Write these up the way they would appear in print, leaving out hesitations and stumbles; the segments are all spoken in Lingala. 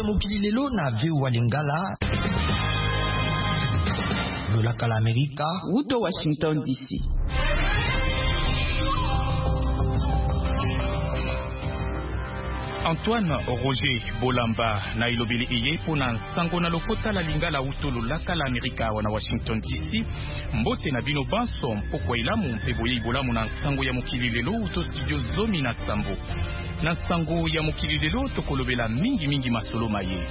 mokili lelo na VOA Lingala lolaka la Amerika Uto Washington DC. Antoine Roger Bolamba na ilobeli iye pona sango na lokota la Lingala uto lolaka la Amerika wana Washington DC. Mbote na bino banso mpoko ilamu mpeboye ibolamu na sango ya mokili lelo uto studio zomi na sambo. Na sango ya mokili lelo tokolobela mingi masolo maye.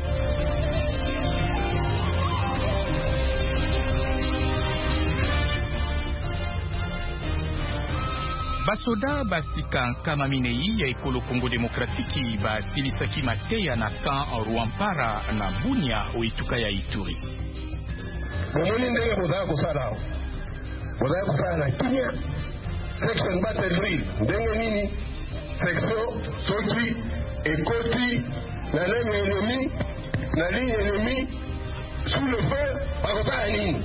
Basoda basika kama minei ya ekolo Kongo Demokratiki basilisaki mateya na kan Rwampara na Bunia oituka ya Ituri. Bomoni ndenge bozaka kusala na kimia section battle drill ndenge nini section soki ekoti na ligne ennemi sous le feu bakosala nini.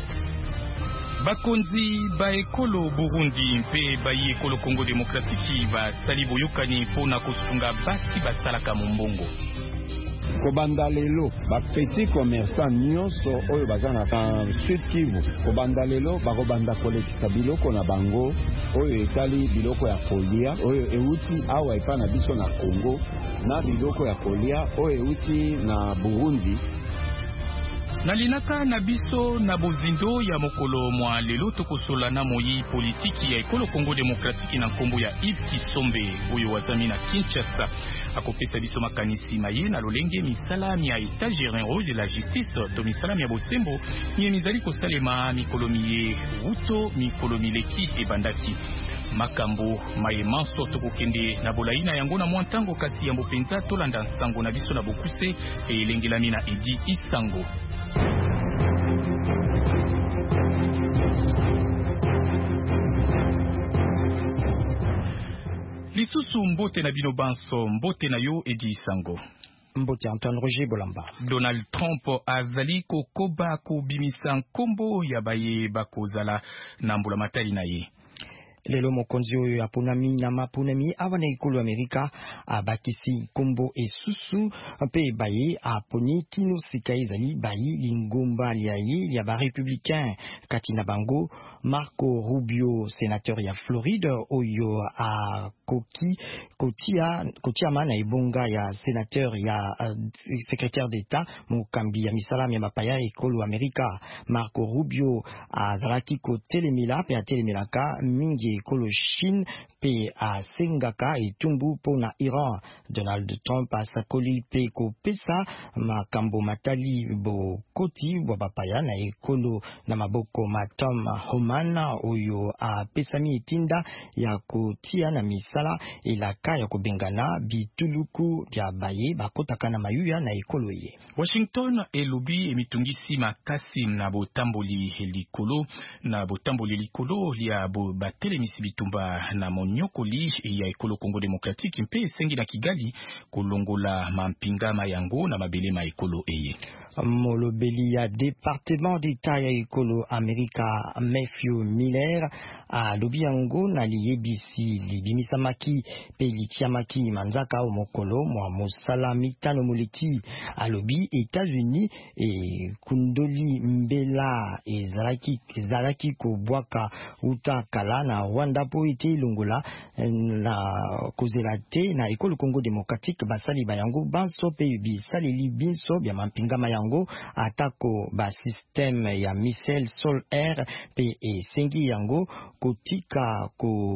Bakonzi ba ekolo Burundi mpe bayi ekolo Kongo Demokratiki basali boyokani mpona kosunga basi basalaka mombongo. Kobanda lelo ba petit commerçant nyonso oyo bazana na Sud Kivu kobanda lelo bakobanda kolekisa biloko na bango oyo etali biloko ya kolia oyo euti awa epa na biso na Kongo na biloko ya kolia oyo euti na Burundi. Nalinaka na biso na bozindo ya mokolo mwa lelo tokosola na moyi politiki ya ekolo Kongo Demokratiki na nkombo ya Yves Kisombe oyo wazami na Kinshasa akopesa biso makanisi maye na lolenge misala ya etat généraux de la justice to misala ya bosembo nye mizali kosalema mikolo miye uto mikolo mileki ebandaki. Makambo maye manso tokokende na bolaina yango na mwantango kasi ya mbopenza tolanda nsango na biso na bokuse elengelami na Edi Isango. Lisusu mbote na bino banso mbote na yo Edi Isango. Mbote Antoine Roger Bolamba. Donald Trump azali kokoba kubimisa nkombo ya baye bakozala na mbula matali na ye. Lelo mokonzi oyo aponami na maponami avana ekolo Amerika abakisi kombo esusu mpe baye aponi kino sika ezali bayi lingomba liaye ya ba républicain kati na bango Marco Rubio sénateur ya Floride oyo a kotiama na ebonga ya sénateur ya secrétaire d'État mokambi ya misala ya mapaya ekolo Amerika. Marco Rubio azalaki kotelemela pe atelemelaka mingi ekolo Chine pe asengaka etumbu pona Iran. Donald Trump asakoli pe kopesa makambo matali bo koti bo bapaya na ekolo na maboko matom Homan oyo apesami etinda ya kotia na misala elaka ya kobengana bituluku ya baye bakotaka na mayuya na ekolo ye. Washington elobi emitungisi makasi na botamboli likolo ya batelemisi bitumba na monyokoli ya ekolo Kongo Demokratiki mpe esengi na Kigali kolongola mampingama yango na mabele ma ekolo eye. Molobeli ya département d'État ya ekolo Amerika Matthew Miller alobi yango na liyebisi libimisamaki pe litiamaki manzaka o mokolo mwa mosala mitano moleki. Alobi États-Unis kundoli mbela ezalaki kobwaka uta kala na Rwanda po ete ilongola na kozela te na ekolo Kongo Demokratike basali bayango banso pe bisaleli binso bya mampingama yango atako ba système ya missile sol air pe esengi yango kotika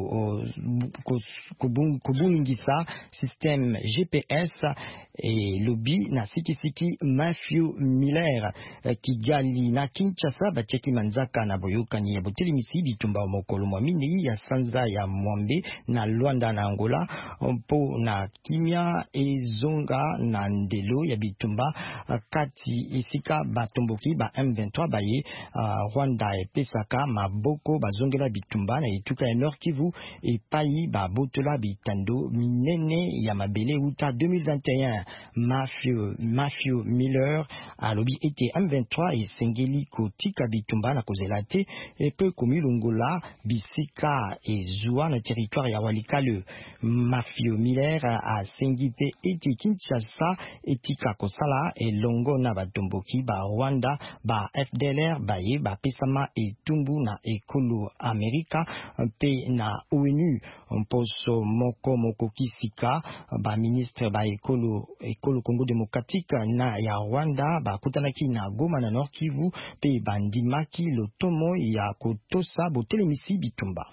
kubungisa système GPS lobi na sikisiki Matthew Miller Kigali na Kinshasa bacheki manzaka na boyokani ya botelimisi bitumba mokolo mwa minei ya sanza ya Mwambe na Luanda na Angola mpo na kimia ezonga na ndelo ya bitumba kati esika batomboki ba M23 baye Rwanda epesaka maboko bazongela bitumba na etuka ya Nord Kivu epai babotola bitando minene ya mabele uta 2021 Matthew Miller a lobby été M23 et Sengeli Kotika Bitumba na Kozelate et peu Komilungola Bisika et Zoua na territoire ya Walikale. Matthew Miller a Sengite eti Kinshasa etika Kosala et Longo na Batomboki ba Rwanda ba FDLR ba ye ba Pesama et Tumbu na Ekolo Amerika pe na ONU Mposo Moko Kisika ba ministre ba Ekolo Congo démocratique na ya Rwanda ba kutanaki na Goma na Nord Kivu pe bandimaki lotomo ya kotosa botelemisi Bitumba.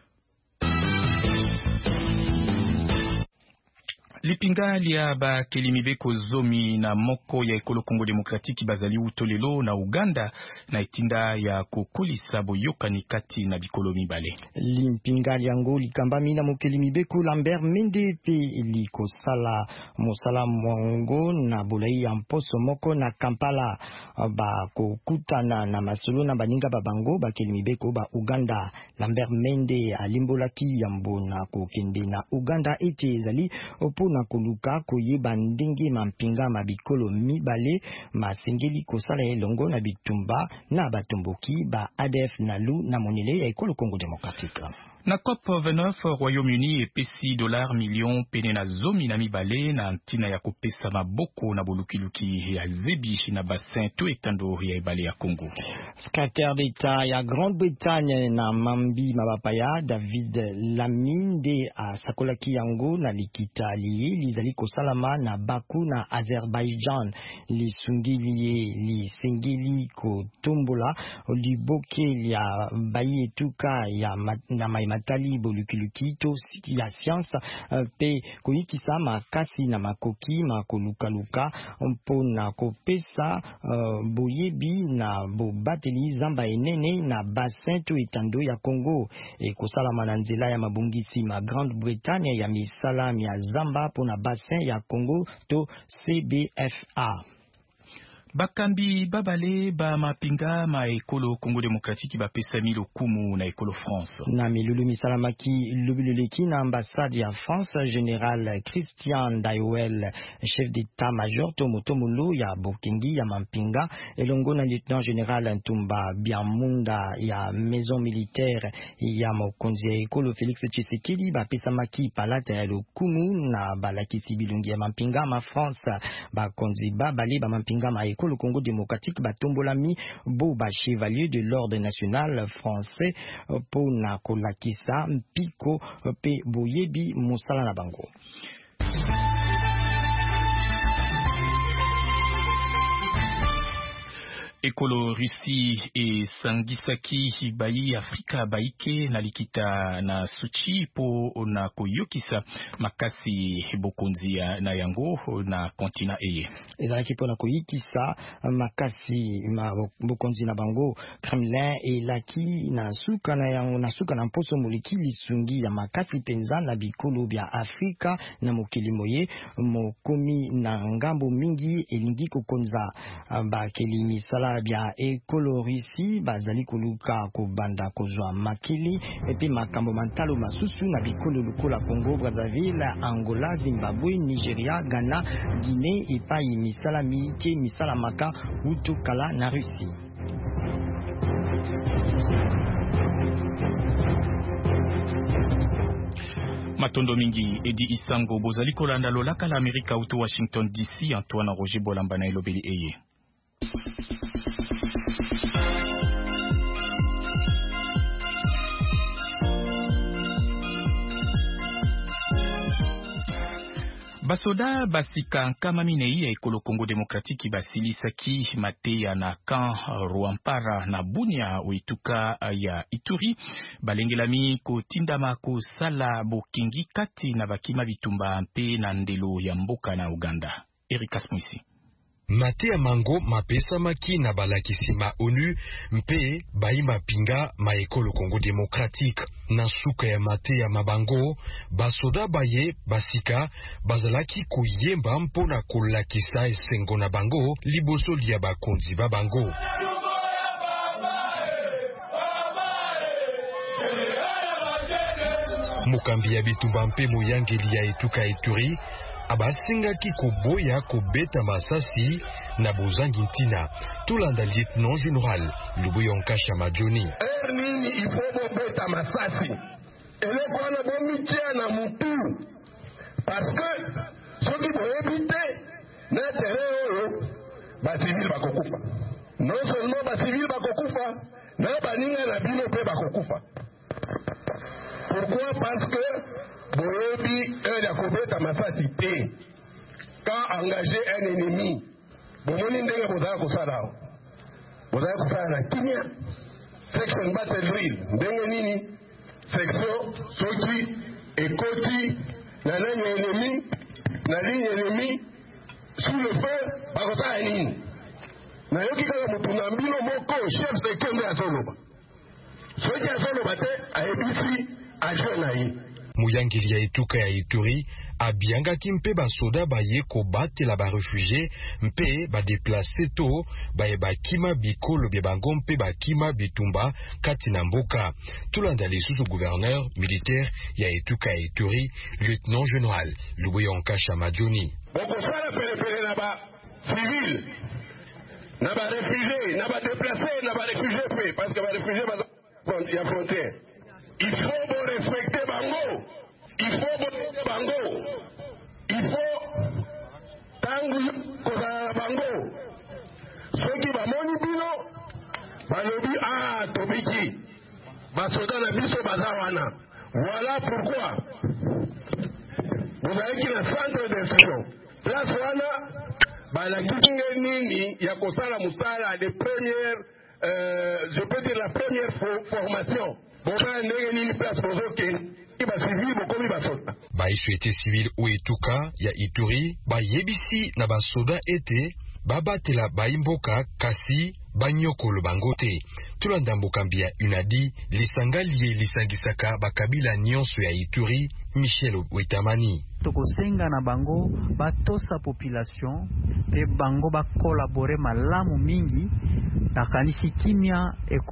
Lipinga lia ba kelimibeko zomi na moko ya Ekolo Congo Demokratiki bazali utolelo na Uganda na itinda ya kokolisa boyokani kati na bikolo mibale. Limpinga liango likambami na mokelimibeko Lambert Mende pe likosala mosala mwango na bolai ya mposo moko na Kampala ba kokutana na masolo na baninga babango ba kelimibeko ba Uganda. Lambert Mende alimbolaki yambo na kokende na Uganda ete ezali opo na koluka koyeba ndenge mampinga mabikolo mibale masengeli kosala elongo na Bitumba na batomboki ba ADF nalu na monele ya Ekolo Congo Démocratique. Na COP29 Royaume-Uni epesi $ million pene na zomi na mibale na ntina ya kopesa maboko na bolukiluki ya zebi na bassin to etando ya ebale ya Congo. Secrétaire d'État ya Grande-Bretagne na mambi mabapaya David Lamine a sakolaki yango na likita liye lizali kosalama na Baku na Azerbaijan lisungili lisengeli kotombola liboke ya bayi etuka ya na matali bolukiluki to ya science pe koyikisa makasi na makoki makolukaluka mpona kopesa boyebi na bobateli zamba enene na bassin to etando ya Congo e kosalama na nzela ya mabungisi ma Grande-Bretagne ya misala ya zamba pona bassin ya Congo to CBFA. Bakambi babale ba mapinga ma Ekolo Congo Démocratique ba pesami lokumu na Ekolo France. Na milulu misalamaki lubululeki na ambassade ya France général Christian Dayouel chef d'état-major Tomotomolo ya Bokengi ya mampinga elongo na lieutenant général Ntumba Biamunda ya maison militaire ya mokonzi ya Ekolo Félix Tshisekedi ba pesamaki palata ya lokumu na balakisi bilungi ya mampinga ma France ba konzi babale ba mampinga ma Ekolo le Congo démocratique batombolami bo ba chevalier de l'ordre national français po na kolakisa mpiko pe boyebi mosala na bango. Ekolo Russie et Sangisaki bayi Afrika baike na likita na Suchi po na koyokisa makasi bokonzi na yango na kontina eye. Ezalaki po na koyokisa makasi bokonzi na bango Kremlin elaki na suka na yango na suka na mposo moliki lisungi ya makasi penza na bikolo bya Afrika na mokili moye mokomi na ngambo mingi elingi kokonza bakeli misala bya Ekolo Russie bazali koluka kobanda kozwa makili epi makambo mantalo masusu na bikolo lukola Congo Brazzaville, Angola, Zimbabwe, Nigeria, Ghana, Guinée epai misala mike misala maka utu kala na Russie. Matondo mingi Edi Isango bozali kolanda lolaka la Amerika utu Washington DC. Antoine Roger Bolamba na elobeli eye. Basoda basika nkama minei ya Ekolo Congo Démocratique basilisaki mateya na kan Rwampara na Bunia oituka ya Ituri balengelami kotindama kosala bokingi kati na bakima Bitumba mpe na ndelo ya mboka na Uganda. Erikas Mwisi. Matea mango mapesa maki na balakisi ma ONU mpe bayi mapinga ma Ekolo Congo Démocratique. Na suka ya matea mabango, basoda baye basika bazalaki kuyemba mpona kolakisa esengo na bango liboso lia bakonzi babango. Mokambi ya Bitumba mpe moyangeli ya etuka Ituri abasingaki koboya kobeta masasi na bozangi ntina. Tulanda lieutenant général Lubuya Nkasha Majoni. Nini ifobo beta masasi eleko wana bomitia na mutu parce que soki boyebite na terrain oyo bacivile bakokufa, non seulement bacivile bakokufa na baninga na bino mpe bakokufa. Pourquoi? Parce que boyebi ya kobeta masasi te. Quand engager un ennemi bomoni ndenge bozala kosala aho, bozala kosala na kimia. Section battle drill ndenge nini section soki ekoti na ligne ennemi na ligne ennemi sous le feu bakosala nini. Na yoki kaka mutu na mbino moko chef sekende azoloba soki azoloba te ayebisi adjoint na ye. Muyangeli ya etuka ya Ituri abiangaki mpe basoda baye kobatela barefugie mpe badeplace to baye bakima bikolo bya bango mpe bakima bitumba kati na mboka. Tulanda lisusu gouverneur militaire ya etuka ya Ituri lieutenant général Lubuya Nkasha Majoni. Bokosala pelepele na ba civil na ba refugie na ba deplace na ba refugie pe parce que ba refugie ya frontière. Il faut bon respecter bango. Il faut bon bango. Il faut tangu koza bango. Soki bamoni bino balobi tobiki basoda na biso bazawana. Voilà pourquoi vous avez qui le centre d'instruction. Place wana balakinge nini ya kosala musala de première je peux dire la première formation. Baiswete civil ou etuka ya Ituri bayebisi na basoda ete babatela baimboka kasi banyokolo bangote. Tulanda mboka mbia unadi lisanga liye lisangisaka bakabila nyonso ya Ituri. Michel Wetamani. Tokosenga na bango batosa population pe bango ba collaborer malamu mingi na kanisi kimia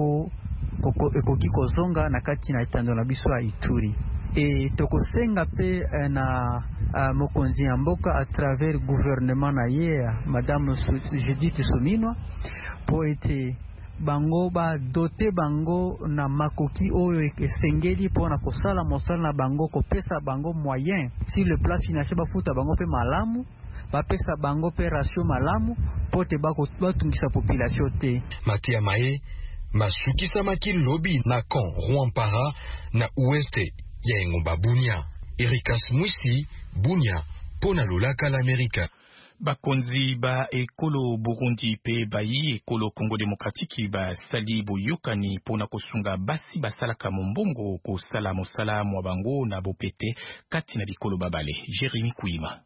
ekoki kozonga na kati na etando na biso ya Ituri. E tokosenga pe na mokonzi ya mboka à travers gouvernement na ye madame Judith Suminwa po ete bango ba dote bango na makoki oyo esengeli pona kosala mosala na bango, kopesa bango moyen si le plan financier bafuta bango pe malamu, bapesa bango pe ratio malamu pote batungisa population te. Matia Mae masukisa maki lobi na kan Rwampara na oueste ya Engomba Bunia. Erikas Mwisi Bunia pona lolaka l'Amerika. Bakonzi ba ekolo Burundi pe bayi ekolo Congo Démocratique ba sali boyokani pona kosunga basi basalaka mombongo kosala mosala mwa bango na bopete kati na bikolo babale. Jérémy Kouima.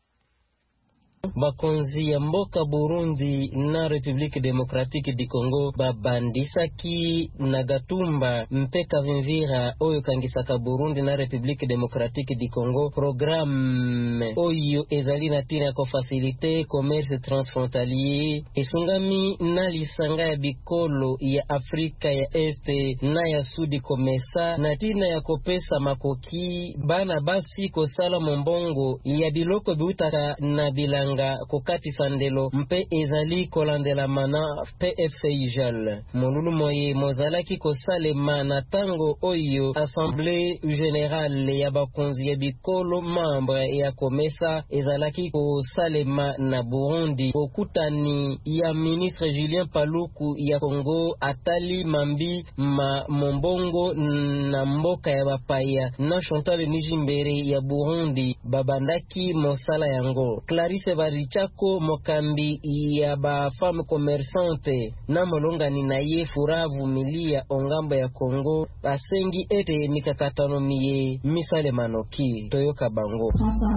Bakonzi ya mboka Burundi na République démocratique du Congo babandisaki na Gatumba mpeka vimvira oyo kangisaka Burundi na République démocratique du Congo programme oyo ezali na tina ko faciliter commerce transfrontalier esungami na lisanga ya bikolo ya Afrika ya Este na ya Sudi komesa na tina ya kopesa makoki bana basi kosala mombongo ya biloko biutaka na bilanga kokati sandelo mpe ezali kolandela mana PFCIGL molulu moye mozalaki kosalema na tango oyo Assemblée Générale ya bakonzi ya bikolo membre ya komesa ezalaki kosalema na Burundi kokutani ya ministre Julien Paluku ya Congo atali mambi mombongo na mboka ya bapaya na Chantal Nijimbere ya Burundi babandaki mosala yango. Clarisse Barichako mokambi ya ba femme commerçante na molongani na ye furavu milia ongambo ya Congo basengi ete mikakatano miye misale manoki toyoka bango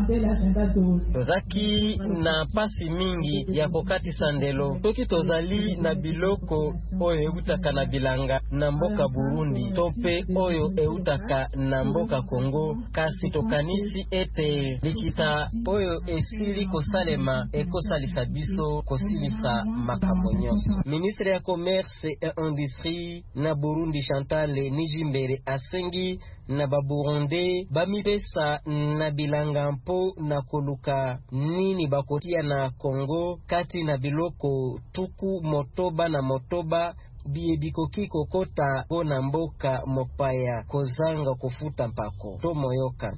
tozaki na pasi mingi ya kokati sandelo toki tozali na biloko oyo eutaka na bilanga na mboka Burundi tope oyo eutaka na mboka Congo kasi tokanisi ete likita oyo esili kosale kosalema ekosalisa biso kosilisa makambo nyonso. Ministre ya Commerce et Industrie na Burundi Chantal Nijimbere asengi na baburundi bamipesa na bilanga mpo na koluka nini bakotia na Kongo kati na biloko tuku motoba na motoba bikoki kokota bona mboka mopaya kozanga kufuta mpako tomoyoka.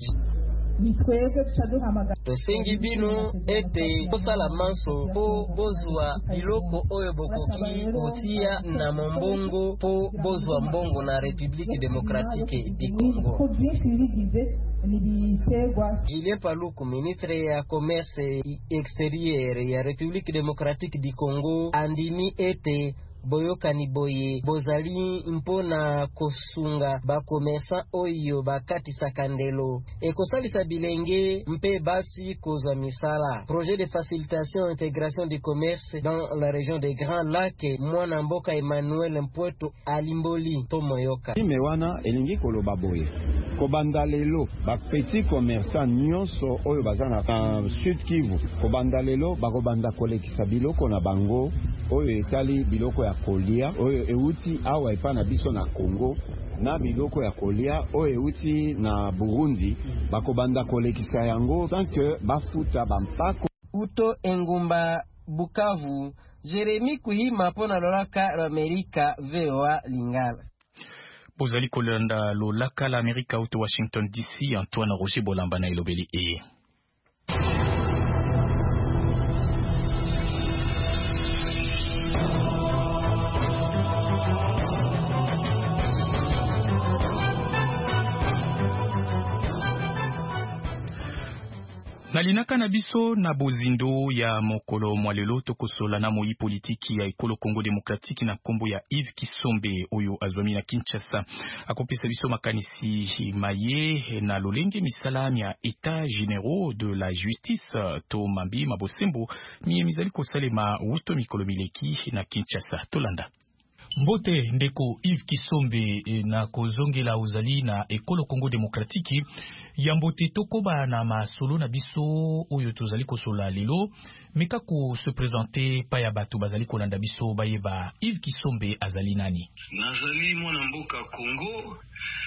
Tosengi bino ete kosala manso po bozwa biloko oyo bokoki kotia na mbongo po bozwa mbongo na République démocratique du Congo. Julien Paluku, ministre ya Commerce extérieur ya République démocratique du Congo, andimi ete boyoka ni boye bozali mpona kosunga bakomersa oyo bakati sakandelo ekosalisa bilenge mpe basi kozwa misala. Projet de facilitation et intégration du commerce dans la région des Grands Lacs, mwana mboka Emmanuel Mpweto alimboli tomoyoka imewana elingi koloba boye kobanda lelo petit commerçant nyonso oyo bazana Sud Kivu kobanda lelo bakobanda kolekisa biloko na bango oyo etali biloko ya kolia oyo euti awa epa na biso na Congo na biloko ya kolia oyo euti na Burundi bakobanda kolekisa yango sans que bafuta bampako. Uto Engumba Bukavu, Jeremy Kuhima pona lolaka l'Amerika VOA Lingala. Bozali kolanda lolaka l'Amerika uto Washington DC, Antoine Roger Bolamba na ilobeli e. Nalinaka na biso na bozindo ya mokolo mwalelo tokosola na moi politiki ya ekolo Congo Démocratique na kombo ya Yves Kisombe oyo azwami na Kinshasa akopesa biso makanisi maye na lolenge misala ya état généraux de la justice to mambi mabosembo mizali kosalema wuto mikolo mileki na Kinshasa tolanda. Mbote ndeko Yves Kisombe na kozongela uzali na ekolo Congo Démocratique ya mbote tokoba na masolo na biso oyo tozali kosola lelo meka ko se présenter pa ya bato bazali kolanda biso bayeba Yves Kisombe azali nani. Nazali mwana mboka Congo,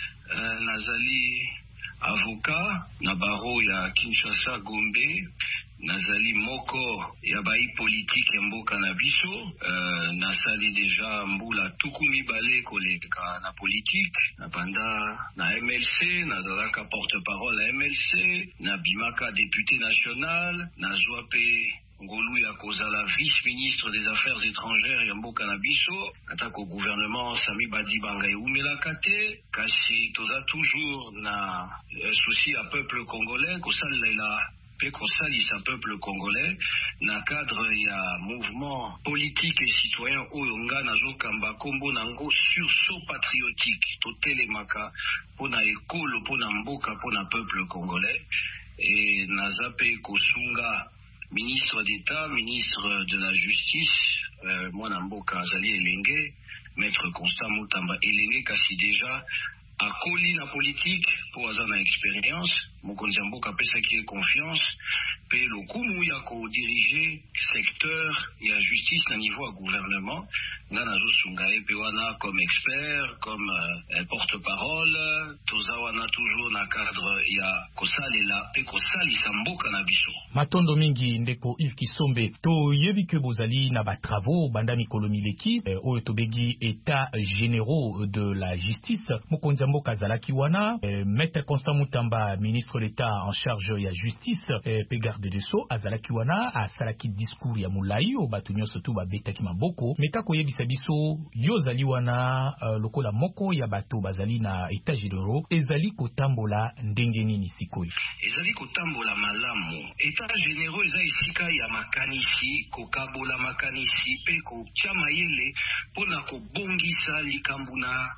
nazali avocat na baro ya Kinshasa Gombe, nazali moko ya bai politique ya mboka na biso, nasali deja mbula tukumi bale koleka na politique, na banda na MLC, nazalaka porte-parole ya MLC, na bimaka député national, nazwa pe ngolu ya kozala vice-ministre des affaires étrangères ya mboka na biso, atako gouvernement Sami Badibanga eumelaka te, kasi toza toujours na souci ya peuple congolais, kosalela pe kosalisa peuple congolais na cadre ya mouvement politique et citoyen oyo nga nazokamba kombo nango sursaut patriotique totelemaka pona ekolo pona mboka pona peuple congolais, et naza pe kosunga ministre d'État, ministre de la Justice, mwana mboka azali elenge, maître Constant Mutamba elenge kasi deja akoli na politique po aza na expérience, mokonzi mboka pesa ki confiance pe lokumu ya ko diriger secteur ya justice na niveau ya gouvernement, nga nazo sunga pe wana comme expert, comme porte-parole, toza wana toujours na cadre ya kosalela pe kosalisa mboka na biso. Matondo mingi ndeko Yves Kisombe to yebi ke bozali na ba travaux banda mikolo mileki oyo tobegi état généraux de la justice, mokonzi mboka zalaki wana maître Constant Mutamba ministre d'État en charge ya justice pe garde de sceaux azalaki wana asalaki discours ya mulai o batu nyonso tu babetaki maboko meka koyebisa biso yo zali wana lokola moko ya bato bazali na état généraux ezali kotambola ndenge nini sikoyo. Ezali kotambola malamu. État généraux eza esika ya makanisi kokabola makanisi pe kotia mayele pona kobongisa likambo na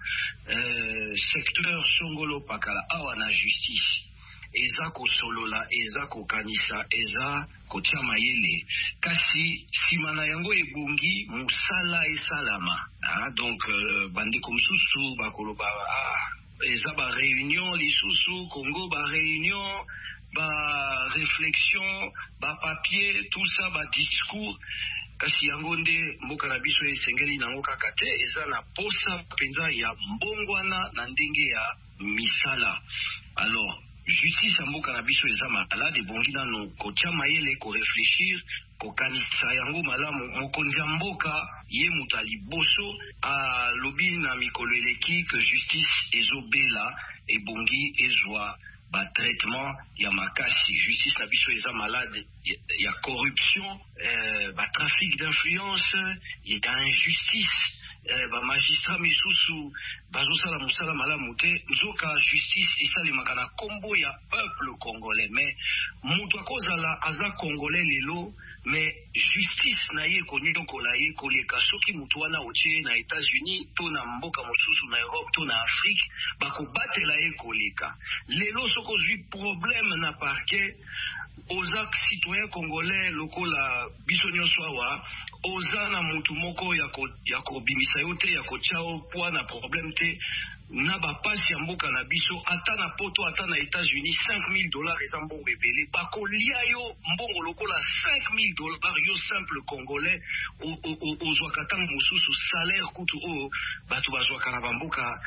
secteur songolo pakala awa na justice. Eza kosolola, eza kokanisa, eza kotia mayele. Kasi simana yango ebongi musala esalama. Donc bande komsusu bakoloba eza ba réunion lisusu Congo, ba réunion, ba réflexion, ba papier, tout ça, ba discours. Kasi yango nde mboka na biso esengeli nango kaka te, eza na posa penza ya mbongwana na ndenge ya misala. Alors justice mboka na biso eza malade, bongi nano kotia mayele ko réfléchir, ko kanisa yango malamu. Mokonzi mboka ye mutali boso a lobi na mikolo eleki que justice ezobela e bongi ezwa ba traitement ya makasi. Justice na biso eza malade, ya corruption, ba trafic d'influence, ya injustice, ba magistrat misusu bazosala musala malamu te. Nzoka justice esalemaka na kombo ya peuple congolais, mais mutu akozala aza congolais lelo, mais justice na ye konyokola ye koleka soki mutu wana otie na États-Unis to na mboka mosusu na Europe to na Afrique, bakobatela ye koleka. Lelo soko zwi problème na parquet, oza citoyen congolais lokola biso nyonso awa, oza na mutu moko ya kobimisa yo te, ya kotiao poa na problème te, na bapasi ya mboka na biso, ata na poto, ata na États-Unis, $5,000 eza mbongo ebele. Bakolia yo mbongo lokola $5,000, yo simple congolais, ozwaka ntango mosusu salaire kutu oyo bato bazwaka na bamboka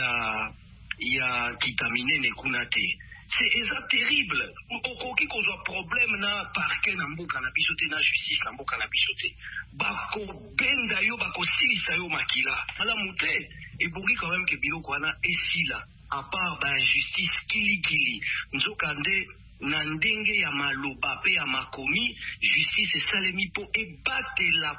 ya kitamine kuna te. C'est terrible. Okoki kozwa problème na parquet na mboka na biso te, na justice na mboka na biso te. Bako benda yo, bako silisa yo makila. Malamu te. Ebongi quand même ke biloko wana esila. À part ba injustice kili. Nzoka nde na ndenge ya maloba pe ya makomi, justice esalemi po ebatela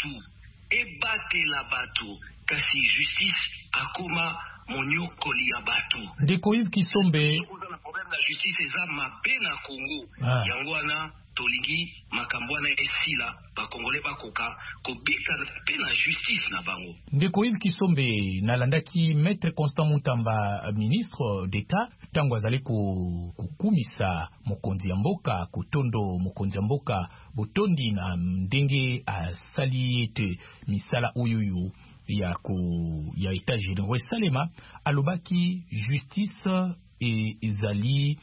batu. Kasi justice akoma monyokoli ya batu. Ndeko Yves Kisombe, la justice eza mabe na Congo. Yango wana tolingi makambo wana esila, bakongole bakoka kobika pe na justice na bango. Ndeko Yves Kisombe, nalandaki Maître Constant Mutamba, ministre d'État, tango azali kukumisa mokonzi ya mboka, kutondo mokonzi ya mboka botondi na ndenge asali ete misala uyuyu ya état généraux salema, alobaki justice ezali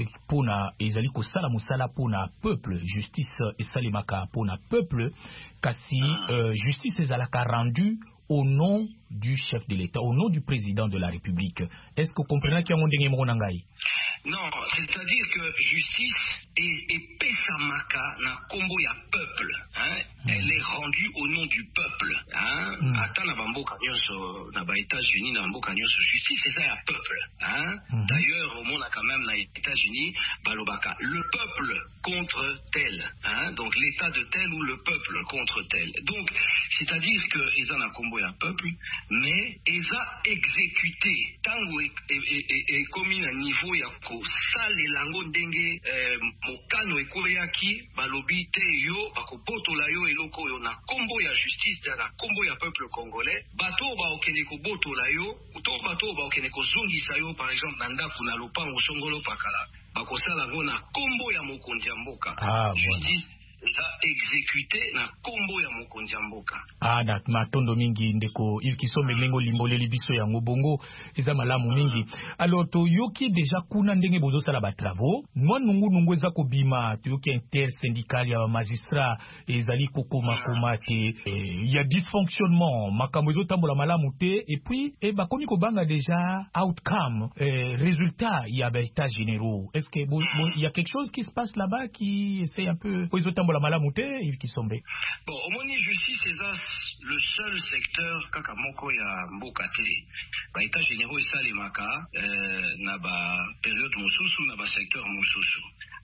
kosala musala pona peuple, justice esalemaka pona peuple, kasi justice ezalaka rendu au nom du chef de l'État, au nom du président de la République. Est-ce que vous comprenez qu'il y a un ndenge moko nangai? Non, c'est-à-dire que justice est pesamaka na kombo ya peuple, hein? Elle est rendue au nom du peuple, hein? Ata na bamboka nyonso na ba États-Unis na bamboka nyonso justice c'est ça ya peuple, hein? D'ailleurs au monde quand même na États-Unis balobaka le peuple contre tel, hein? Donc l'état de tel ou le peuple contre tel. Donc c'est-à-dire que eza na kombo ya peuple, mais eza exécuté tango et comme na niveau ya kosalela ngo ndenge mokano ekoyaki balobi te yo bakobotola yo eloko yo na kombo ya justice na kombo ya peuple congolais, bato ba okende kobotola yo to bato ba okende kozongisa yo par exemple na ndaku na lopango songolo pakala bakosala ngo na kombo ya mokonzi ya mboka. Justice eza exécuté na kombo ya mokonzi ya mboka. Na matondo mingi ndeko Yves Kisombe lengo limboleli biso ya ngobongo eza malamu mingi. Alors to yoki déjà kuna ndenge bozo sala ba travaux, mwa nungu eza kobima to yoki intersyndical ya magistrat ezali kokoma te, ya dysfonctionnement makambo ezo tambola malamu te, et puis bakomi ko banga déjà outcome résultat ya ba état généraux. Est-ce que il y a quelque chose qui se passe là-bas qui essaie un peu ezo tambola malamu te Yves Kisombe? Bon, au moni justice c'est le seul secteur kaka moko ya mboka te. Ba état généraux esalemaka na ba période mosusu na ba secteur mosusu.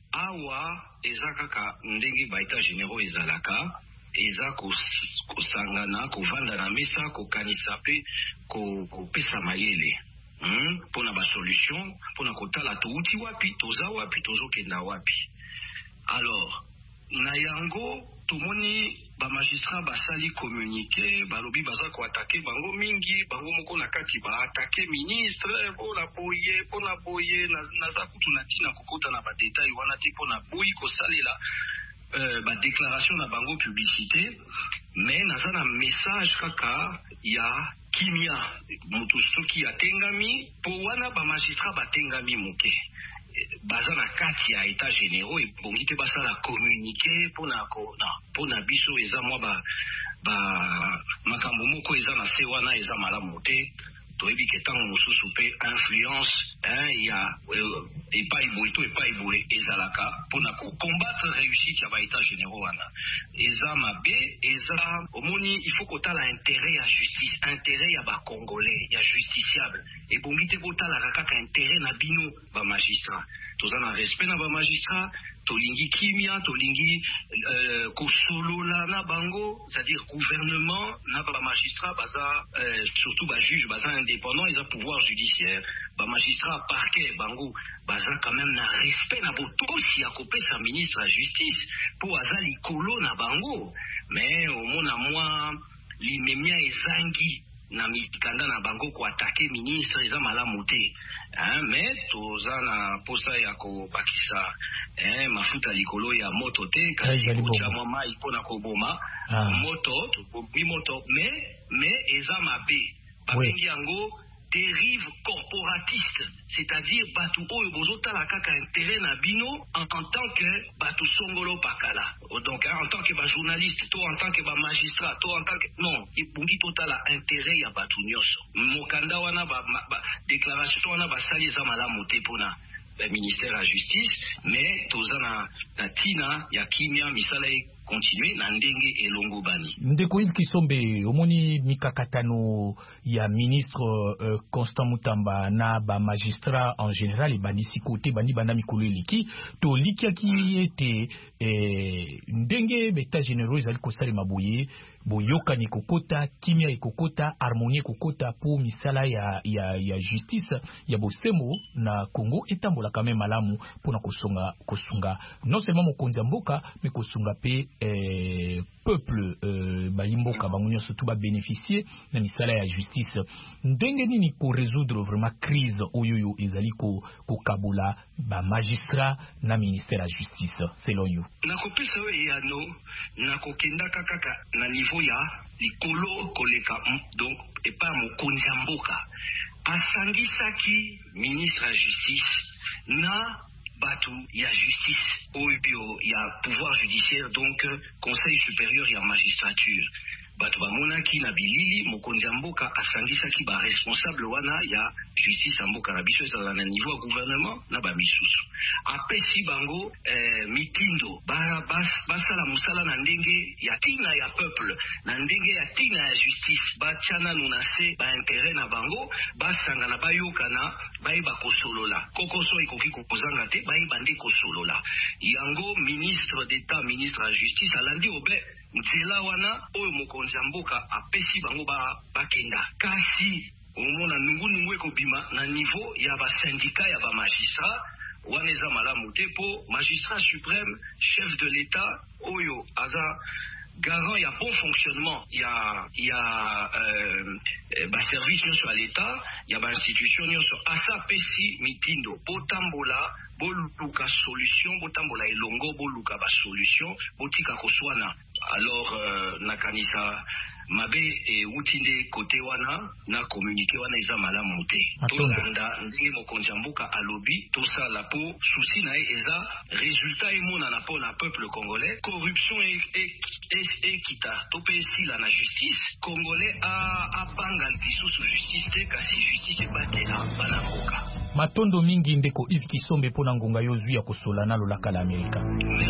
Awa eza kaka ndenge ba état généraux ezalaka, eza kosangana kovanda na mesa kokanisa pe kopesa mayele pona ba solution pona kotala touti wapi toza wapi tozokenda wapi. Alors na yango tomoni ba magistrat basali communiqué balobi baza ko attaquer bango mingi, bango moko na kati ba attaquer ministre pona boye naza kutu na tina kokota na ba détails wana te pona boyi ko salela ba déclaration na bango publicité, mais naza na message kaka ya kimia mutu soki atengami po wana ba magistrat batengami moke baza na kati ya état généraux ebongi te basala communiqué pona biso eza mwa ba makambo moko eza na se wana eza malamu te toyebi ke ntango mosusu mpe influence ya epai boye to epai boye ezalaka mpona kokombatre réussite ya baétat généraux wana eza mabe eza omoni il faut kotala intérêt ya justice intérêt ya bacongolais ya justiciable ebongi te kotalaka kaka intérêt na bino bamagistrat toza na respect na bamagistrat tolingi kimia tolingi kosolola na bango c'est-à-dire gouvernement na bamagistrat baza surtout bajuge baza indépendant eza pouvoir judiciaire bamagistrat parquet bango baza quand même na respect na botosi ya kopesa ministre ya justice po aza likolo na bango mais omona mwa limemia ezangi na mikanda na bango ko atake ministre eza malamu te mais toza na posa ya kobakisa mafuta likolo ya moto te kasi kotia mwa mai mpona koboma moto mais eza mabe babengi yango dérive corporatiste, c'est-à-dire batu oyo bozotala kaka intérêt na bino en tant que batu songolo pakala. Donc en tant que journaliste, toi en tant que magistrat, toi en tant que non, ibungi totala intérêt ya batu nyoso. Mokanda wana déclaration wana basali za malamu te pona ministère la justice, mais tozana na tina ya kimia misala continuer na ndenge elongo bani. Ndeko Yves Kisombe omoni mikakatano ya ministre Constant Mutamba na ba magistrat en général ebandisi côté bandi banda mikolo eliki to likiaki ete ndenge beta généraux ezali kosala maboye boyoka ni kokota kimia ekokota harmonie kokota po misala ya justice ya bosemo na Congo etambola quand même malamu pona kosunga non seulement mokonzi ya mboka mais kosunga pe peuple baimboka bangunyo surtout ba bénéficier na misala ya justice ndenge nini ko résoudre vraiment crise oyoyo ezali ko kabula ba magistrat na ministère la justice selon you na kopesa we ya no na kokenda kaka na niveau ya likolo koleka donc epa mokonzi ya mboka asangisaki ministre ya justice na batu ya justice oyo ya pouvoir judiciaire donc conseil supérieur ya magistrature batu bamonaki na bilili mokonzi ya mboka asangisaki ba responsable wana ya justice ya mboka na biso ezala na niveau ya gouvernement na bamisusu apesi bango mitindo basala mosala na ndenge ya tina ya peuple na ndenge ya tina ya justice batiana nuna se baintérêt na bango basangana bayokana bayeba kosolola kokoso ekoki kokozanga te bayeba nde kosolola yango ministre d'état ministre ya justice alandi obe nzela wana oyo mokonzi ya mboka apesi bango bakenda kasi omona nungu ekobima na niveau ya basyndicat ya bamagistrat wana eza malamu te po magistrat suprême chef de l'état oyo aza garant ya bon fonctionnement service nyonso ya l'état ya institution nyonso asa pesi mitindo botambola boluka solution botambola elongo boluka solution botika koswana alors nakanisa mabe utinde kote wana na communiqué wana eza malamu te tolanda ndenge mokonzi ya mboka alobi tosala po souci na eza résultat emonana mpona peuple congolais corruption ekita tope esila na justice congolais abanga lisusu justice te kasi justice ebatela bana mboka matondo mingi ndeko Yves Kisombe mpona ngonga yo zwi ya kosola na lolaka la Amerika.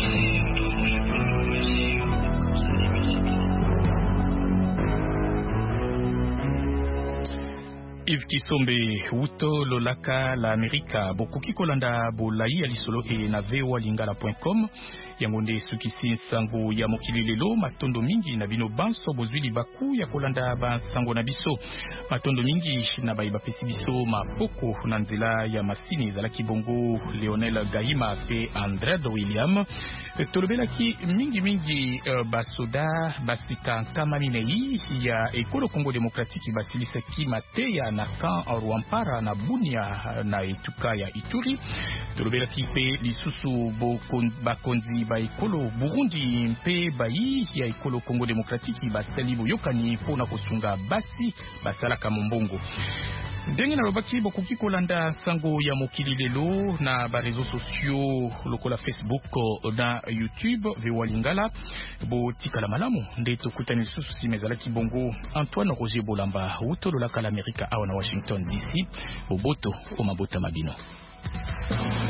Yves Kisombe uto lolaka la Amerika bokoki kolanda bolai ya lisolo e na voalingala.com yango nde sukisi sango ya mokili lelo matondo mingi na bino banso bozwili baku ya kolanda bansango na biso matondo mingi na bayiba pesi biso mapoko na nzela ya masini ezalaki bongo Leonel Gaima pe Andred William tolobelaki mingi basoda basika nkama minei ya ekolo Congo Démocratique basilisaki mateya na kan Rwampara na Bunia na etuka ya Ituri tolobelaki pe lisusu bakonzi ba ekolo Burundi mpe bayi ya ekolo Congo Démocratique basali boyokani mpona kosunga basi basalaka mombongo. Ndenge na lobaki bokoki kolanda sango ya mokili lelo na ba réseaux sociaux lokola Facebook na YouTube VOA Lingala bo tikala malamu nde tokutani susu simezalaki bongo Antoine Roger Bolamba utolo la kala Amerika awa na Washington DC boboto o mabota mabino.